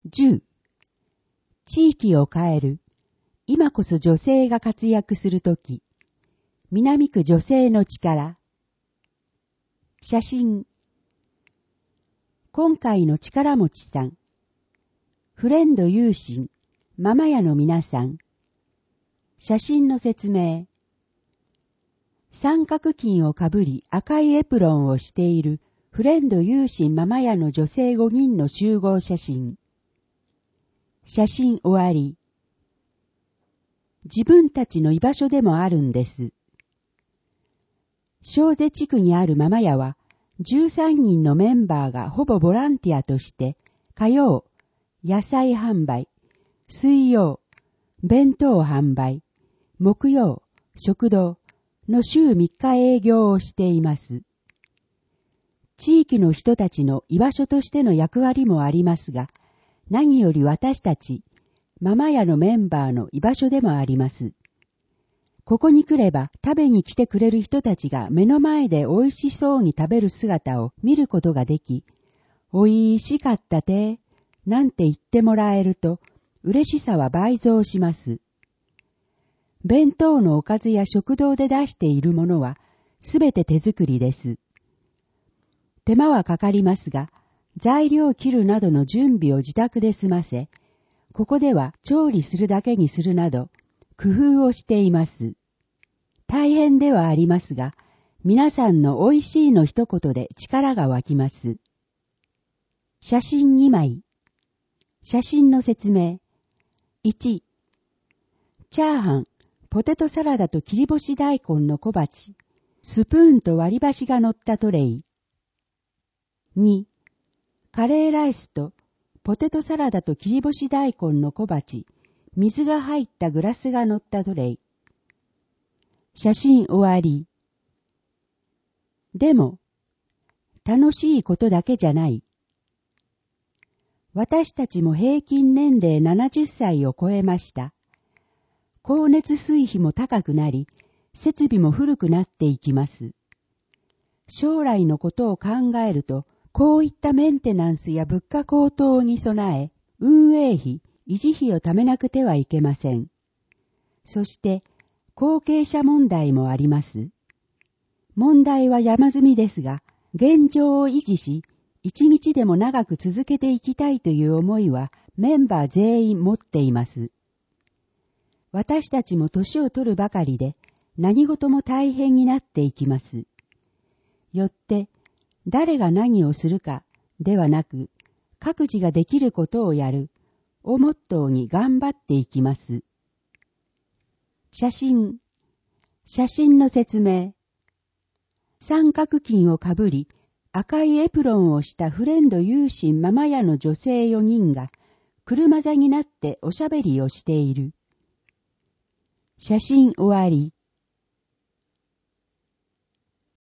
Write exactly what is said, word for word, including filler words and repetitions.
じゅう、地域を変える。今こそ女性が活躍するとき。南区女性の力。写真。今回の力持ちさん。フレンド有心、ママ屋の皆さん。写真の説明。三角巾をかぶり赤いエプロンをしているフレンド有心ママ屋の女性ごにんの集合写真。写真終わり。自分たちの居場所でもあるんです。小瀬地区にあるママ屋は、じゅうさんにんのメンバーがほぼボランティアとして、火曜、野菜販売、水曜、弁当販売、木曜、食堂の週みっか営業をしています。地域の人たちの居場所としての役割もありますが、何より私たち、ママ屋のメンバーの居場所でもあります。ここに来れば食べに来てくれる人たちが目の前で美味しそうに食べる姿を見ることができ、おいしかったて、なんて言ってもらえると嬉しさは倍増します。弁当のおかずや食堂で出しているものはすべて手作りです。手間はかかりますが、材料を切るなどの準備を自宅で済ませ、ここでは調理するだけにするなど、工夫をしています。大変ではありますが、皆さんの美味しいの一言で力が湧きます。写真にまい。写真の説明。いち、チャーハン、ポテトサラダと切り干し大根の小鉢、スプーンと割り箸が乗ったトレイ。に、カレーライスとポテトサラダと切り干し大根の小鉢、水が入ったグラスが乗ったトレイ。写真終わり。でも、楽しいことだけじゃない。私たちも平均年齢ななじゅっさいを超えました。光熱水費も高くなり、設備も古くなっていきます。将来のことを考えると、こういったメンテナンスや物価高騰に備え、運営費、維持費を貯めなくてはいけません。そして、後継者問題もあります。問題は山積みですが、現状を維持し、一日でも長く続けていきたいという思いはメンバー全員持っています。私たちも年を取るばかりで、何事も大変になっていきます。よって、誰が何をするかではなく、各自ができることをやるをモットーに頑張っていきます。写真。写真の説明。三角巾をかぶり、赤いエプロンをしたフレンド有心ママ屋の女性よにんが、車座になっておしゃべりをしている。写真終わり。